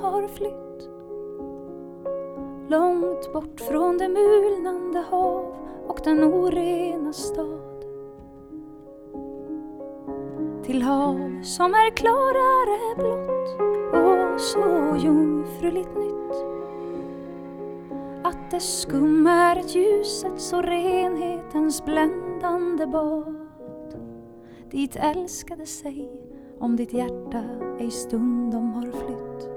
har flytt långt bort från det mulnande hav och den orena stad, till hav som är klarare blått och så jungfruligt nytt, att dess skum är ett ljusets och renhetens bländande bad. Dit älskade sig, om ditt hjärta ej stundom har flytt.